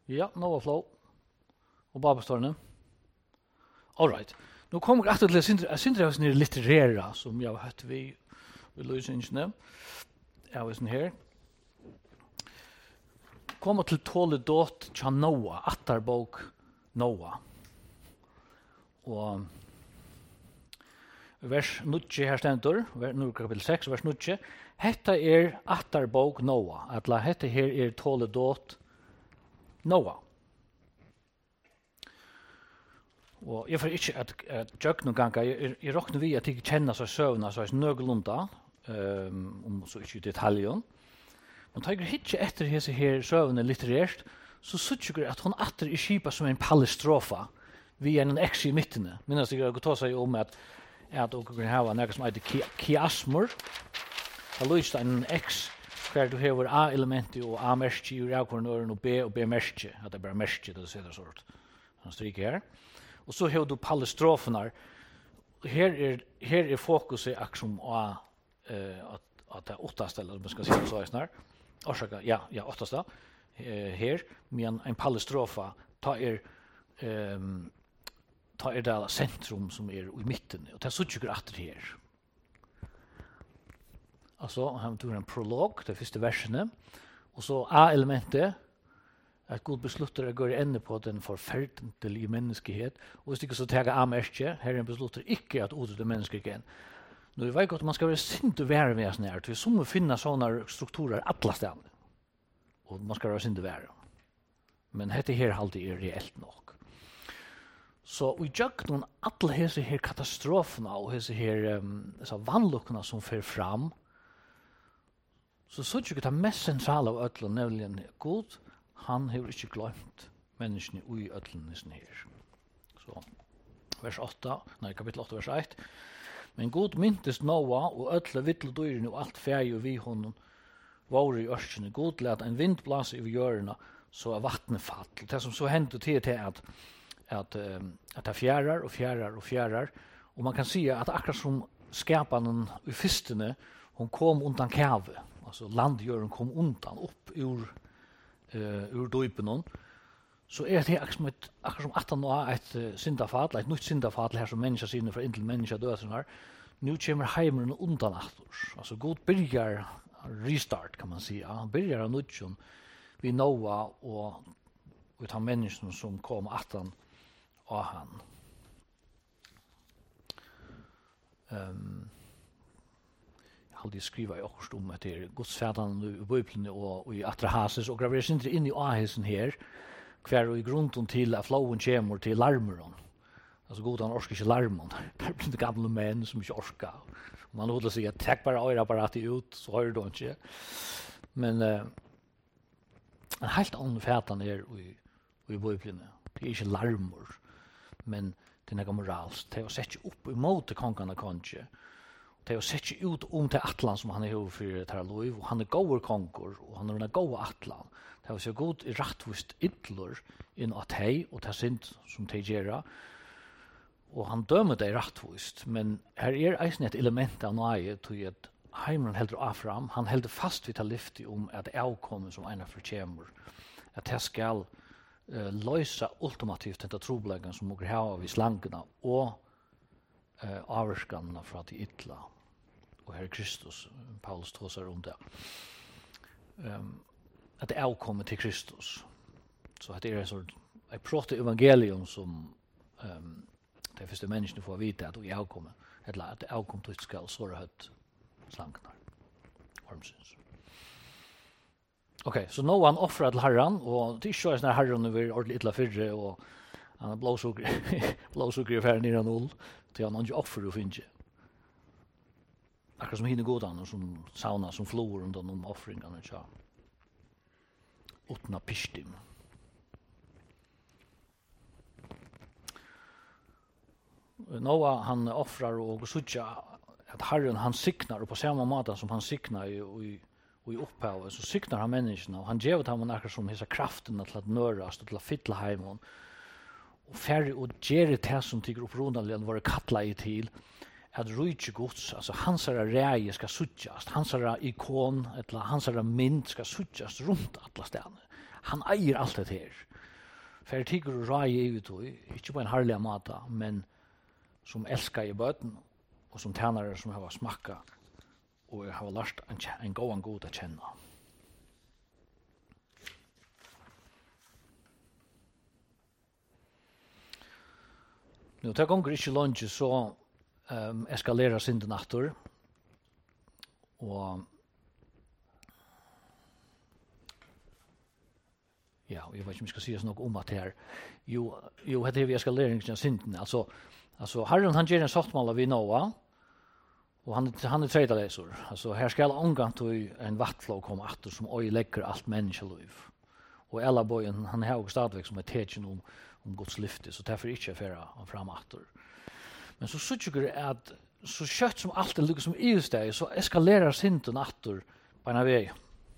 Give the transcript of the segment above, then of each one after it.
Ja, Noah Flow. Og Babelstorne. All right. Nu kommer jag att läsa Sindre sin litterära som jag har hört vi lösningarna. Jag var här. Kommer till Toledot cha Noah, Attarbok Noah. Og vers 9 her stendur, nu kapitel 6, vers 9. Hetta Attarbok Noah. Atla hetta her Toledot Noah. Og jeg får ikke at jøk noen ganger, jeg råkner vi at jeg kjenner seg søvnene så er nøglunda, så ikke i detaljen. Men tar jeg ikke etter disse her søvnene litterært, så synes jeg at hun atter i kjipa som en palestrofa, vi en x i mittene. Minnes jeg har ta seg om at dere kan ha noe som heter kiasmer. Da lyst en x, hver du har A-elementi og A-merski i avkvarnøren og B-merski, at det er bare merski, det ser det sort. Han stryker her. Og så har du palestroferna. Her fokuset akkurat at det er 8 ställen, som man skal si det så snart. Orsaka, ja, 8 ställen. Her, men en palestrofa tar det centrum som i mitten, og det er suttjukker atter her. Altså, han tog en prolog, det første versene, og så A-elementet, at Gud beslutter å gå ende på den forferdelige menneskehet, og hvis ikke så tager A-merke, Herren beslutter ikke at ordet er menneskegjen. Nå er det godt at man skal være sint og være med sånn her, til som må finne sånne strukturer alle stedene, og man skal være sint og være. Men dette her alltid reelt nok. Så vi gjør noen alle disse her katastrofene og disse her vannlukkene som fer fram, så synes jeg ikke det mest sentrale av øtlen, nemlig Gud, han har ikke glemt menneskene i ødlenissen her. Så, vers 8, kapittel 8, vers 1. Men Gud myntes Noah og ødle vittledyrene og alt ferie og vi honom var i ørskene. Gud let en vind blase i hjørene, så vattnet fall. Det som så hendte til at det fjærer og fjærer og fjærer. Og man kan si at akkurat som skaparen i fyrstene, hon kom undan kave. Altså landjøren kom undan opp ur døypen, så det akkurat som at han nå er et syndafall, et nytt syndafall her som mennesker sinne fra inntil mennesker døden her. Nå kommer heimeren undan atter. Altså God byrjar restart, kan man si. Han byrjar av nødjon vi Noah og vi tar menneskene som kom atter av han. Aldrig skriva i okkurst om at det er godsfædan i Bibelen og i Atrahasis, og graverer sin inn i Ahisen her, hver og i grunden til at flowen kommer til larmeren. Altså god han orsker ikke larmen. Det blir gamle menn som ikke orsker. Man hodler seg at trekk bare øyreapparatet ut, så hører du ikke. Men en helt annen fætan er i Bibelen. Det er ikke larmer, men det er noe moralsk. Det er å sette opp imot kongene kanskje. Det er å sette ut til atlan som han er over for det her lov, og han er gåer konger, og han er en gåer atlan. Det er å se god i rettvist ytler inn at hei, og det er synd som de gjør, og han dømer det rettvist, men her er eisen et element av nøye til at heimeren heldur av fram, han heldur fast vidt av lyfti at det er avkommet som ena fortjemer, at det skal løse ultimativt dette trobleggen som må ha av i slangene, og avskanna fra de ytla og Herre Kristus, Paulus tåsar om det. At det er avkommet til Kristus. Så at det er et proto-evangelium som de første menneskene får vite at det er avkommet, eller at det er avkommet til skal såre høtt slanknar. Ormsyns. Ok, så nå han offret til Herren, og det er ikke sånn at Herren er ordentlig ytla fyrre, og han er blåsukker i ferden nere null, til han ikke offer og finner. Akkurat som hinner godene, som sauna, som flor undan offringene, ja. Utna pistim. Noah, han offrar og sutja at Herren, han siknar, og på samme måte som han siknar i opphavet, så siknar han menneskene, og han gjevet ham akkurat som hessa kraften til at nørast, til at fylla heimon, og færre og gjere det som tykker opprunaligen var kattla i til, at rujtje gods, altså hansara reie skal suttjast, hansara ikon, eller hansara mynd skal suttjast rundt alla stedene. Han eier alt det her. For tiger og rai i utøy, ikke på en herlig måte, men som elsker i bøten, og som tjenere som har smakka, og har lært en god å kjenne. Nå, det gonger ikke lunge, så eskalerer synden atter, og ja, jeg vet ikke om jeg skal si noe om at det her. Jo, det er vi eskaleringen av synden. Altså, Herren han gjør en sottmål av Noah, og han er tredaleser. Altså, her skal omgang til en vattflå komme atter som øyelegger alt menneskeliv. Og alla bojen, han har også stadigvæk som er tekin om Guds lyfte, så derfor ikke affæra han fram atter. Men så sykker det at så kjøtt som alt er lykkes som i steg, så eskalerer synden atter på en vei.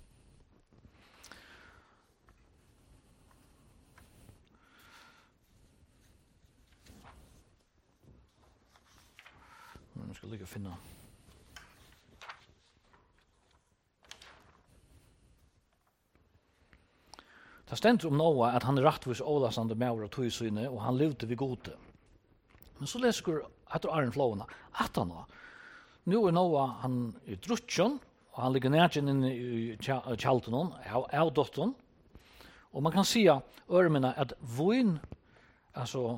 Nu skal jeg finne. Det stender om Noah at han er rettvis ålasande med over tøysyne, og han levde vid gode. Men så leser etter Arne Flåna, at han da. Nå er Noah, han er drutjon, og han ligger nærkjen inne i kjalten, av dotteren. Og man kan si ørmene at voin, altså,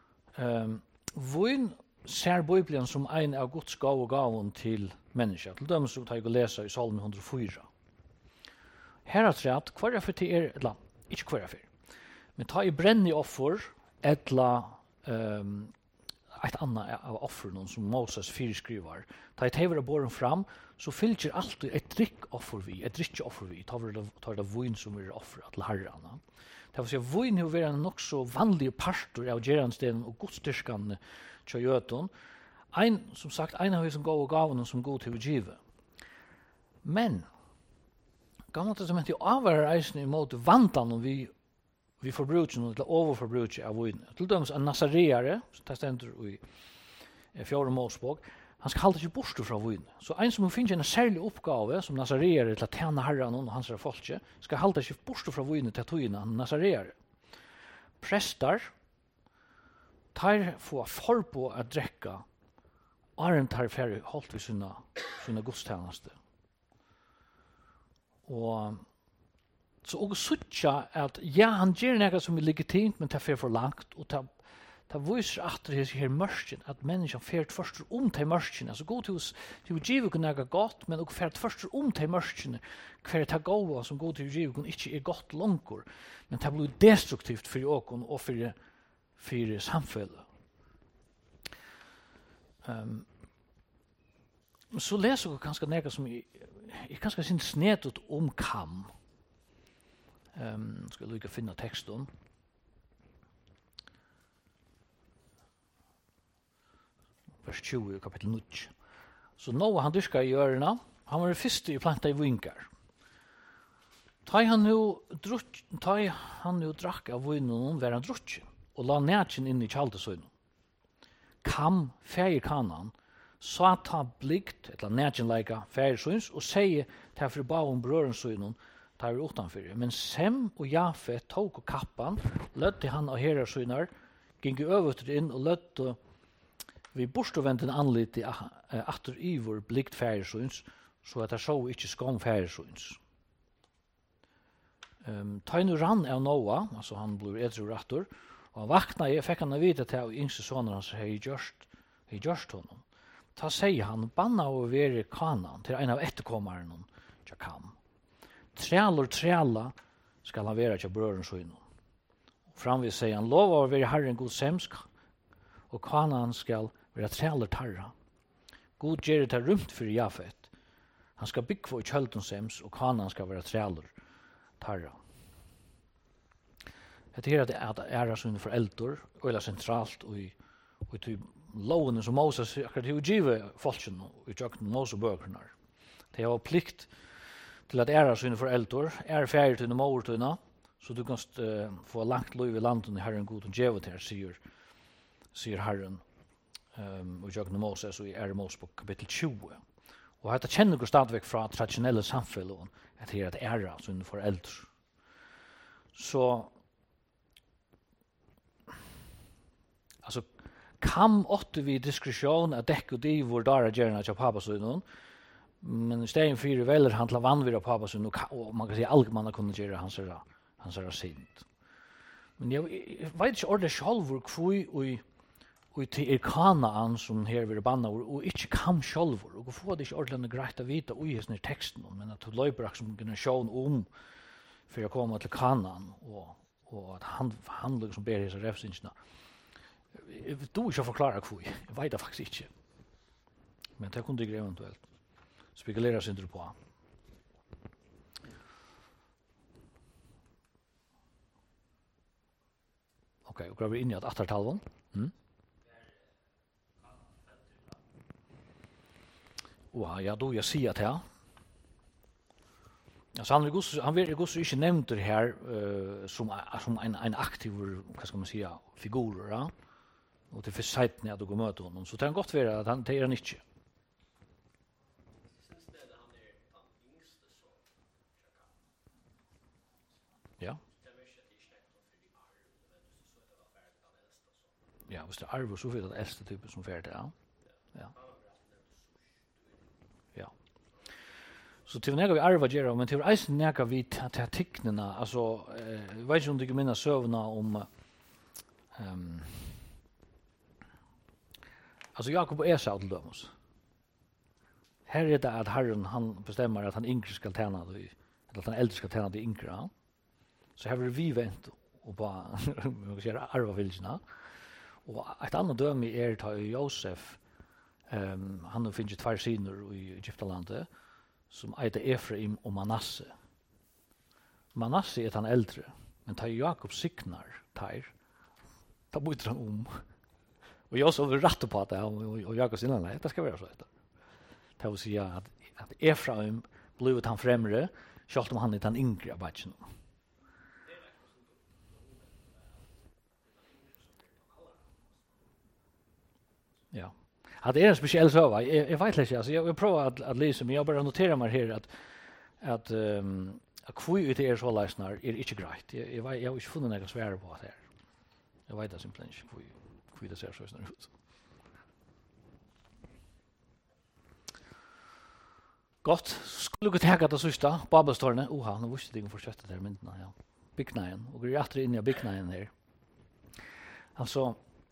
voin ser Bibelen som en av Guds gaven til mennesker. Til dem så tar jeg å lese i Salmen 104. Her er træt, hver er for til eller ikke hver er for, men ta i brenn i offer, etla et annet av offeren som Moses fyrskriver. Ta i tever av båren fram, så fylker alltid et drikkoffer vi, et drikkoffer vi, tar det vin som er offeret til herrene. Det vil si at vin er en nok så vanlig pastor av gjeransteden og godstyrskene til jøten. Som sagt, en av de som går og gavene som god til å give. Men, Gamla testamentet avvarer eisen i måte vantan om vi forbruker noe til overforbruker av vin. Til dømes en nasareare, det stender i 4. Mosebok, han skal halde ikke bort fra vin. Så en som finner en særlig oppgave som nasareare til å tjene herren og hans folke, skal halde ikke bort fra vin til tøyene han nasareare. Prestar, tar få forpå å drekka, Arren tar ferdig holdt vi sina gudstjeneste. Og så også suttja at ja, han gjør noe som er legitimt, men det er for langt, og det viser at det er her mørken, at mennesken fært først til mørken, altså god til å give noe godt, men også fært først til mørken, hver det gode som god til å give ikke er godt langer, men det blir destruktivt for åken og for samfunnet. Så leser jeg kanskje noe som jeg kanskje synes snedet om kam. Skal jeg lykke finne teksten. Vers 20, kapittel 9. Så Noah han dyrka i hjørna, han var det første i planta i vinkar. Ta han jo drakk av vinen, var han drukken, og la nætjen inn i kjaldesøynen. Kam, feir kanan, så ta blikt, etla nætjenleika, færsøyns, og sier til for ba om brørensøynen, tar vi utanfor. Men Sem og Jafet tok og kappan, lødde han av herarsøyner, gikk øverter inn og lødde vi bortovendte anlitt i atter ivor blikt færsøyns, så at jeg så ikke skong færsøyns. Tainu rann av Noah, altså han blir edru rattor, og han vakna i, fikk han å vite til av yngste sonen hans hei gjørst honom. Ta sier han, banna å være kanan til en av etterkommeren til kam. Træla skal han være til brøren søgnen. Framvis sier han, lov å være herren god semsk, og kanan skal være træler tarra. God gjør det rumt for Jafet. Han skal bygge for kjølten sems, og kanan skal være træler tarra. Det er at æra sine foreldre, og er sentralt, og til lovene som Moses akkurat til å give folken i tjøkken Mosebøkene. De har plikt til at æra sine foreldre, ferdig til måltøyene, så du kan få langt liv i landet i Herren god og djevet her, sier Herren i tjøkken Moses og i æra Mosebok kapittel 20. Og dette kjenner vi stadigvæk fra tradisjonelle samfunn, at det er at æra sine foreldre. så alltså kam åtte vi diskresjon at dekk og divor dara gjerna til papasønnen, men i stedet for veler handla vanvira papasønnen, og man kan si allgemanna kunne gjøre hans er sint. Men jeg vet ikke ordet sjálfur kvui og til Kanaan som her vil banna og ikke kam sjálfur, og få det ikke ordentlig greit å vite i hesne teksten, men at du løyper som generasjon for å komme til Kanaan, og at han liksom ber hese refsinsene. Du ikke forklare kvui, jeg vet det faktisk ikke. Men det kunne jeg eventuelt spekulere sin på. Ok, og går vi inn i at 18-talven. Ja, då jag säger att ja. Alltså han vill ju inte nämnt det här som en aktiv, vad ska man säga, figur, ja. Och det för sajten när du går möta honom så det kan gott vara att han det är inte. Ja. Ja, hvis det er arv så vidt at äldste typen som färd ja. Ja. Ja. Så till när vi arva gera men till eisen näka vi ta ticknena alltså vet inte om du minns sövna om alltså Jakob och Esau till dömos. Här är det att Herren han bestämmer att han yngre ska tjäna då eller att han äldre ska tjäna det yngre. Så här vi vänt och bara jag säger arva vilsna. Och ett annat döme är ta Josef han har finnit två syner i Egyptalandet som heter Efraim och Manasse. Manasse är han äldre, men ta Jakob signar ta byter han Och jag så vill rätta på det och Jakob sinna nej, det ska vara så här. Det vill säga att Efraim blev han främre, självt om han är han yngre av batchen. Ja. Att det är en speciell söva. Jag vet inte alltså jag provar att läsa men jag bara noterar mig här att kvui ut är så läsnar är inte grejt. Jag har inte funnit några svär på det här. Jag vet det simpelt inte kvui det ser så ut. Gott, skulle gå tillbaka till sista Babelstorne. Nu visste jag fortsätta där myndna, ja. Byggnaden och går åter in i byggnaden här. Alltså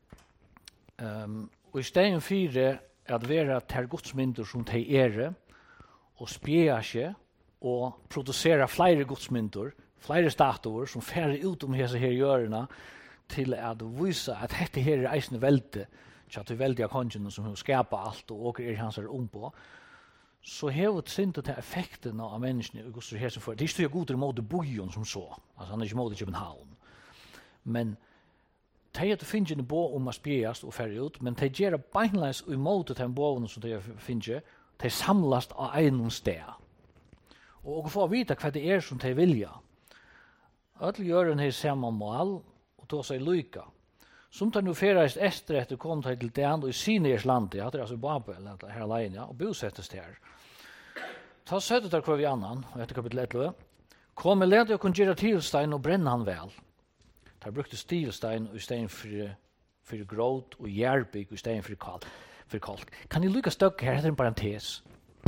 och istället för att vara till gudsmynder som de är och spela sig och producera fler gudsmynder, fler statuer som färre ut om hese här görarna till att visa att detta här är eisne välte, så att det väldiga kongen som har skapat allt och åker hans här på. Så har det synt till effekten av människan i Guds hese för. Det är ju god emot bojon som så. Alltså han är inte emot København. Men de at finnes en bo om å spjeast og færre ut, men de gjør beinleis og imot den boen som de finnes, de samlas av en sted. Og få vite hva det er som de vilja. Alle gjør en her samme mål, og ta seg lyka. Som tar nu fereist etter kom de til den, og i Siners land, det er altså Babel, her alene, ja, og bosettes her. Ta søttet der hver vi annan, og etter kapitel 11, kom og lede og kunne gjøre tilstein og brenne han vel. Der brukte stilstein i stedet for gråt og jærbygg i stedet for kalk. Kan jeg lykke støkke her etter en parentes?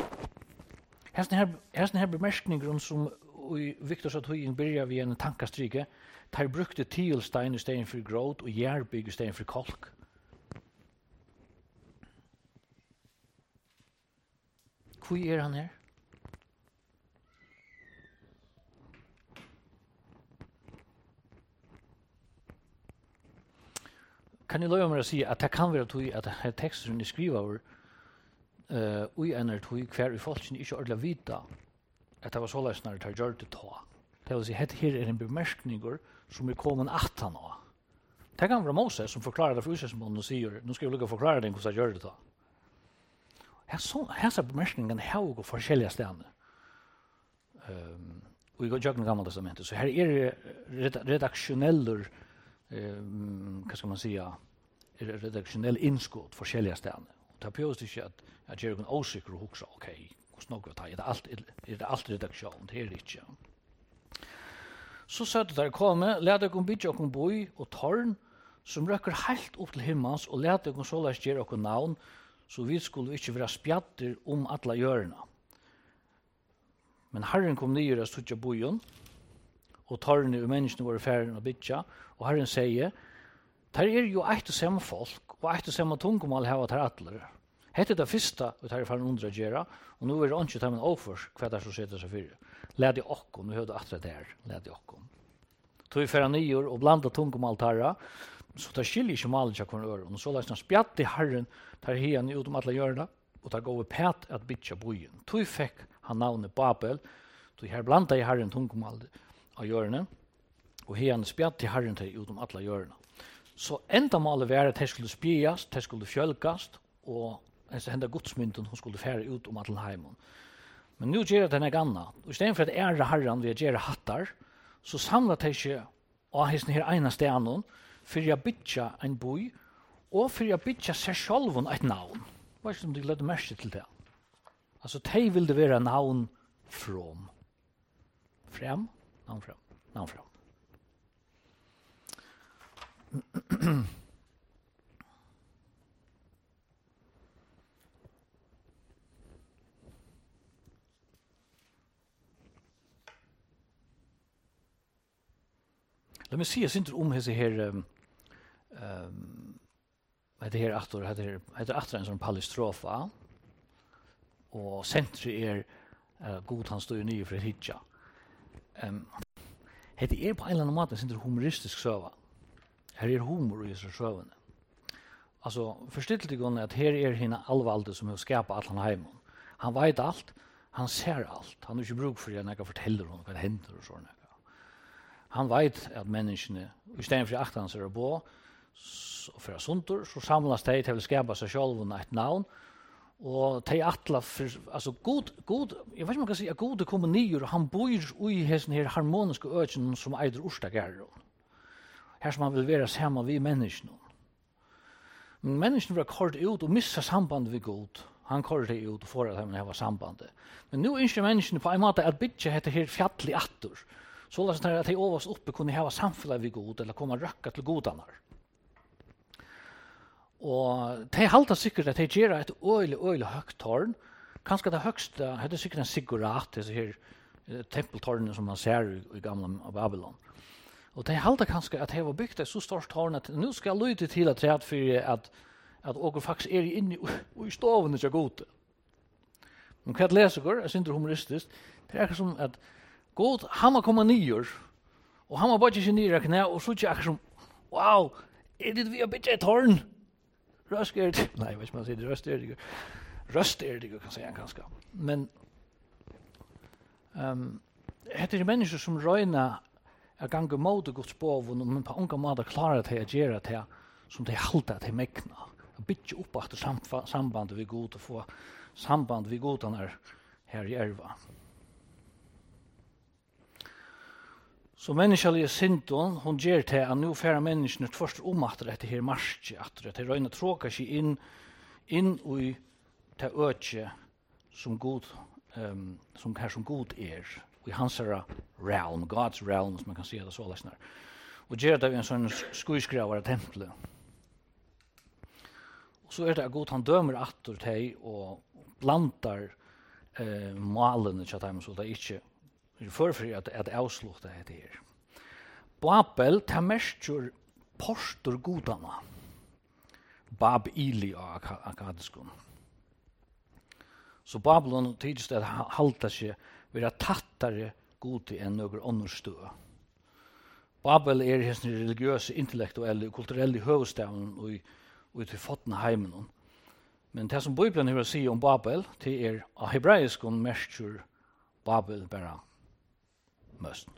Her bemerkninger som Victor sa tøying byrja vi en tankastrike, der brukte stilstein i stedet for gråt og jærbygg i stedet for kalk. Hvor er han her? Kan jeg løye meg å si at det kan være at denne teksten er skrivet over ui enn hver i folkene ikke ordentlig vita at det var så løsner at det gjør det ta. Det vil si at her er en bemerkninger som er kommet 18 år. Det kan være Moses som forklarer det for Israelsmålen og sier nå skal jeg lukke forklare det hvordan det gjør det ta. Her er bemerkningen her og forskjellige stedene. Og i Jøkken Gamle Testamentet. Så her er redaktioneller vad ska man säga redaktionell inskott för skilja ställen. Det behövs inte att jag gör en osäker och också okej, hur snart går det allt redaktion det är inte. Så søtte der komme, led dere bytja okkur boi og tårn, som røkker helt opp til himmels, og led dere såleis gjøre okkur navn, så vi skulle ikke være spjatter alla hjørna. Men Herren kom nyer av stutja boien, og tårne og menneskene var ferden av bytja, og Herren sier, der jo eit og samme folk, og eit og samme tungomal hava ter atler. Hette det første vi tar i ferden undra gjøre, og nå det ikke tar med overførs hva der som setter seg fyrir. Led i okkom, nu høyde atre der, led i okkom. Tog vi ferden nyer og blanda tungomal tarra, så tar skiljer ikke malet seg kvar øren, og så lest han spjatt i Herren, tar hian ut alla hjørna, og tar gå pæt at bytja boien. Tog fikk han navnet Babel, tog her blanda i Herren tungomal av hjørnet, og hian spjatt i Herren tar ut alla hjørna. Så enda malet var at de skulle spjast, de skulle fjölkast, og henda godsmynden hun skulle fære ut alla heimen. Men nu gjør det denne ganna, og i stedet for at ære Herren ved å gjøre hattar, så samler de ikke av hesten her ene stenen, for jeg bytja en boi, og for jeg bytja seg sjálfun et navn. Hva som de ledde merke til det? Altså, de ville være navn from. Frem? Navn frem. Navn frem. Låt mig se syns om hese her det her aktor heter aktor en sånn palestrofa, og sentret god han står jo nye for hitja. Det på en eller annen måte syns humoristisk søva. Her humor i disse søvene. Altså, forstyrteligt igående at her henne allvalde som har skapet alt han heimen. Han vet alt, han ser alt. Han har ikke bruk for at jeg forteller honom hva det hender og sånn. Han vet at menneskene, i stedet for at han ser på, og for suntur, så samlas de til å skapa seg selv et navn, og de atla, altså god, jeg vet ikke om man kan si at god kommer nyer, og han bor i hesten her harmoniske økene som eider Orstagæren. Her som han vil være sammen vi menneskene. Men menneskene vil kort ut og missa sambandet vi god. Han kort det ut for at han har sambandet. Men nu ønsker menneskene på en måte at bytja heter her fjallig attor. Så la oss at de overast oppe kunne ha samfunnet vi god, eller komme røkka til godanar. Og de halda sikkert at de gjør et øyelig høgt tårn. Kanskje det høgste, det sikkert en sigurat, disse her tempeltårnene som man ser i gamla Babylon. Og de halda kanskje at de var bygd et så stort tårn at nu skal jeg lyde til at at åker faktisk inne i stoven ikke gode. Men hva jeg leser går, jeg synes det humoristisk, det som at god, han må komme nyer, og han må bare ikke nyer knæ, og så ikke som, wow, det vi har byttet et tårn? Røst det? Nei, hvis man sier det, røst det, kan si han kanskje. Men det mennesker som røyner gange mot Guds boven, men på unga måte klarer til å gjøre det som de halter til mekna. Å bytje opp etter sambandet vi god, og få samband vi godene her i erva. Så menneskelige synden, hun gjør til at nå færre menneskene først etter dette her marsje, at de røyner tråker seg inn i det øke som god, som god i hans realm, God's realm, som man kan si det så løsner. Og gjør det en sånn skuiskravare tempelet. Og så det at god han dømer atter til og blandar malene til dem, så det ikke forfri at det avslukta det her. Babel, det mestjur postur godana. Bab-ili av akadiskon. Så Babylon tidligst at halta seg vera tattare godi enn noen andre stø. Babel hans religiøse, intellektuelle og kulturelle høvestaven og til fotna heimen. Men det som Bibelen har å si om Babel, det av hebraiskon mestjur Babel bara møsten.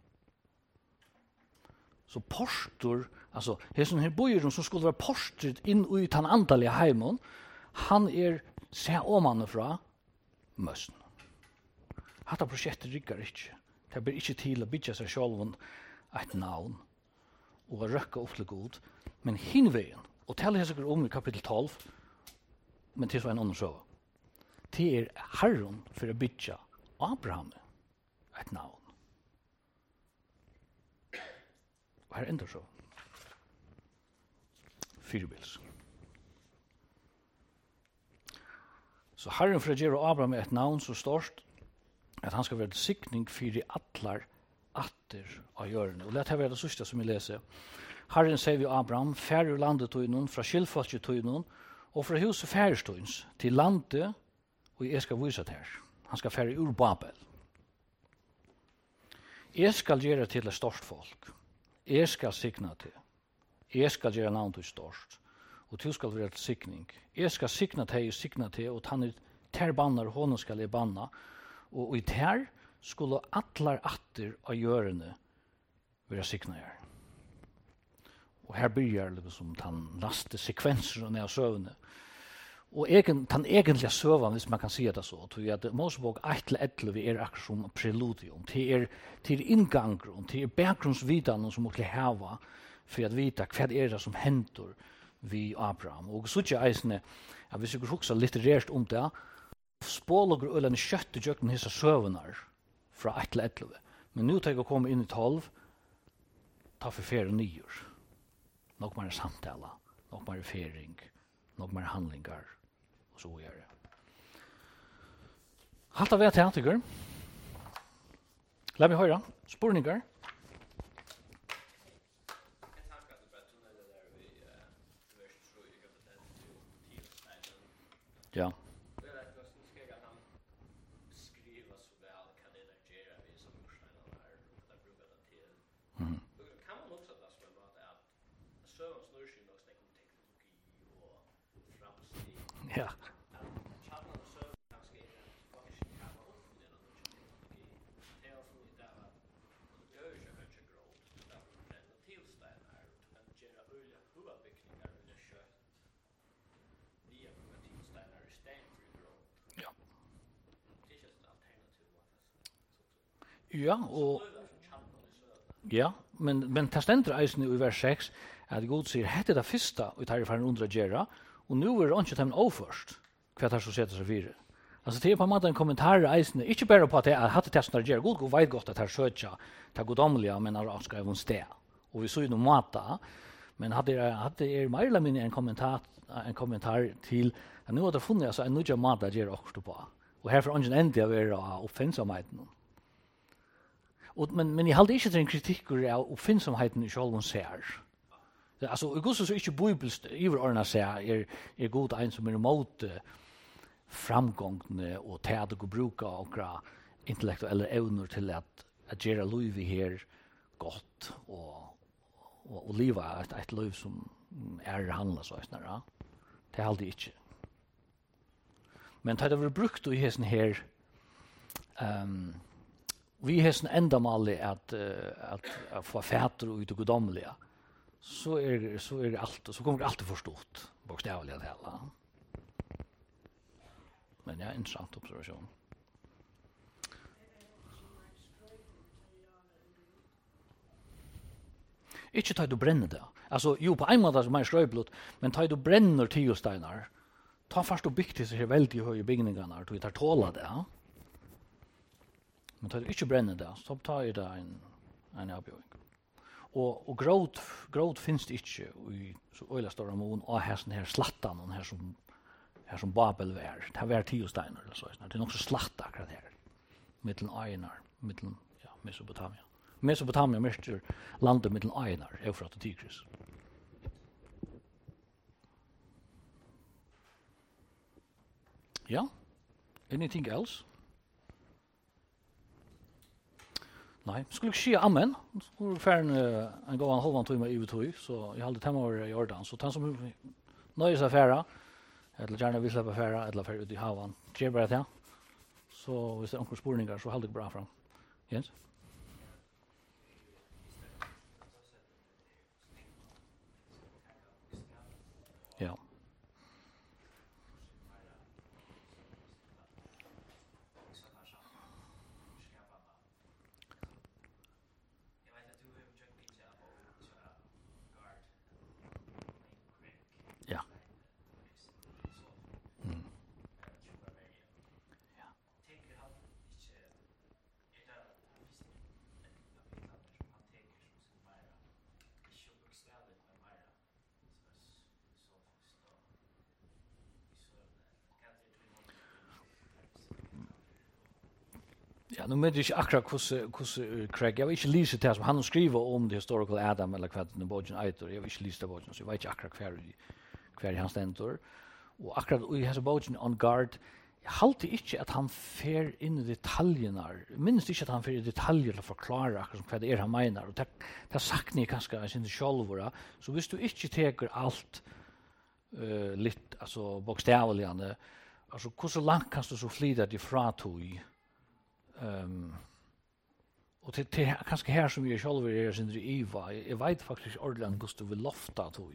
Så postur, altså, hesten her bøyren som skulle være postret inn i den antallige heimen, han se omanne fra møsten. Hatta prosjektet rikker ikke. Det blir ikke til å bytja seg selv et navn og røkka opp til god. Men hinveien, og tale jeg sikkert om i kapittel 12, men til så en annen så, det Herren for å bytja Abraham et navn. Og her ender så. Fyrbils. Så Herren for å gjøre Abraham et navn så størst at han skal være til sikning for de atler atter av hjørnet. Og let her være det sørste som vi leser. Herren sier vi Abraham, færre landet tog noen, fra skilfolket tog noen, og fra huset færestøyns til landet, og jeg skal vise det her. Han skal fære ur Babel. Jeg skal gjøre til et størst folk. Jeg skal signa til. Jeg skal gjøre navn til størst. Og du skal være til sikning. Jeg skal signa til og signa til, og han er ter bannar, hånden skal jeg banna. Og i ter skulle atler atter av gjørende være signa her. Og her begynner liksom den laste sekvenser av søvne. Og den egentlige søvn, hvis man kan si det så, tror jeg at Mosebok 1-11 er akkurat som preludium. Til innganger, til bakgrunnsvidene som måtte hava for å vite hva er det som henter vi Abraham. Og så ikke eisene, hvis jeg husker litterært om det, spåler og ølene kjøtte jøkken hisse søvner fra 1-11. Men nå tar jeg å komme inn i 12, ta for fer og nyer. Nok mer samtale, nok mer fering, nok mer handlingar, og så gjør det. Halt av teater. La meg høre. Spurningar. Ja. Ja. Ja, og ja, men det stender eisen i vers 6 at Gud sier, hette det første vi tar i ferden under å gjøre, og nå er det ikke dem overførst, hva det er så setter seg fire. Altså, det er på en måte en kommentar eisen, ikke bare på at jeg hadde testet å gjøre, Gud vet godt at det er søtja, det er godomlige, men det er skrevet en sted. Og vi så jo noe måte, men hadde jeg mer eller mindre en kommentar til at nå har det funnet en nødja måte å gjøre akkurat på. Og herfor er det endelig å være oppfinnsomheten. Men jeg hadde ikke en kritikk av oppfinnsomheten i sjølven ser. Altså, i Guds så ikke bibelsk iverordnet seg god en som imot framgångene og til at du bruker okra intellektuelle evner til at gjøre livet her godt og livet et liv som handlet så. Det er aldri ikke. Men det har vært brukt i hessen her vi har sån ändamål att få fäter och ut och godomliga. Så är det allt och så kommer det alltid förstått bokstavligt det hela. Men ja, intressant observation. Ikke tar du brenner det. Altså, jo, på en måte som er skrøyblod, men tar du brenner tiosteinar, ta først og bygg til seg veldig høye bygningene, du tar tåla det, ja? Men tar du ikke brenner det, så tar jeg det en avbjøring. Og gråt finnes det ikke i så øyla store mån av her slattan, her som Babel vær. Det har vært tiosteinar, eller så. Det er nok så slatt akkurat her. Mittelen Einar, mittelen Mesopotamia. Mesopotamia mister landet mittelen Einar, Eufrat og Tigris. Ja, anything else? Nei, skulle ikke si amen. Så er det ferdig en gang en halvann timme i tog, så jeg hadde 5 år i Jordan. Så den som nøyer seg ferdig, eller gjerne vil slippe ferdig, eller ferdig ut i haven, gjør bare det. Så hvis det er noen spurninger, så holder det bra fram. Jens? Ja. Ja. Ja, nu vet jag inte akkurat hur Craig, jag vill inte lysa det som han skriver om det historical Adam eller vad den boken heter. Jag vill inte lysa det boken, så jag vet inte akkurat kvar han ständer. Och akkurat i hela boken On Guard, jag halte inte att han fer in i detaljerna. Minns inte att han fer i detaljer att förklara akkurat vad det han menar. Och det saknar jag kanske sin själv. Så hvis du inte teker allt lite, alltså bokstavligen, alltså hur så långt kan du så flyta dig fra tog? Och det kanske här som jag själv är sin Eva. Jag vet faktiskt ordentligt hur du vill lofta tog.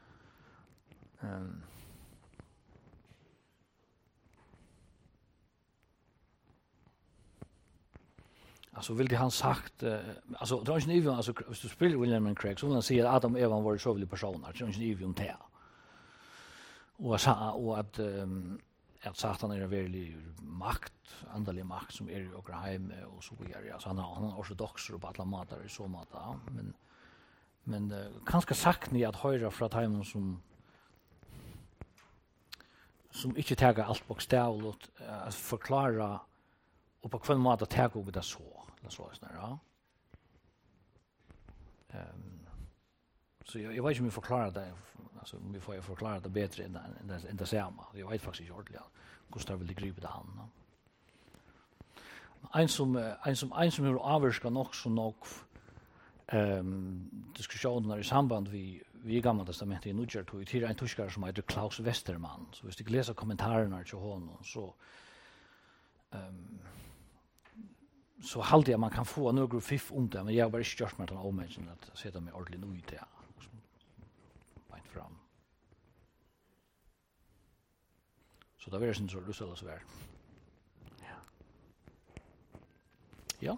Alltså vill det han sagt alltså det är inte even alltså hvis du spelar William and Craig så vill han säga att Adam och Eva var så väldigt personer. Det är inte even om det. Och att Satan är väldigt makt, andlig makt som är i och hem och så vidare. Alltså han är ortodoxer och på alla matar i så mata. Men kanske sagt ni att höra från hem som inte tager allt bokstavligt att förklara och på kväll mat att tager det så. Det så är ja. Så jag vet inte om jag förklarar det. Alltså om vi får förklara det bättre än det samma. Jag vet faktiskt inte ordentligt. Gustav vill gripa det han. En som har avvarskat nog så nog diskussionerna i samband vi gamla testamentet i Nudger tog till en tyskare som heter Klaus Westermann. Så hvis du läser kommentarerna till honom så halde jag man kan få några fiff om det, men jag har bara inte gjort mig till en omänsen att sätta mig ordentligt nu i det. Bant fram. Så det var det inte så russel så väl. Ja.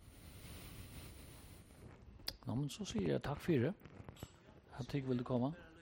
Nå, men så säger jag tack för det. Att du vill komma.